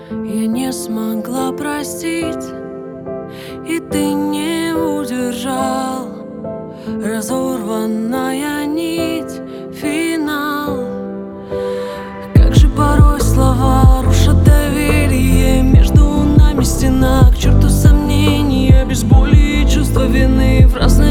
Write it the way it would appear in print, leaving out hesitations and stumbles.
Я не смогла простить, и ты не удержал. Разорванная нить, финал. Как же порой слова рушат доверие. Между нами стена, к черту сомнения. Без боли и чувства вины в разные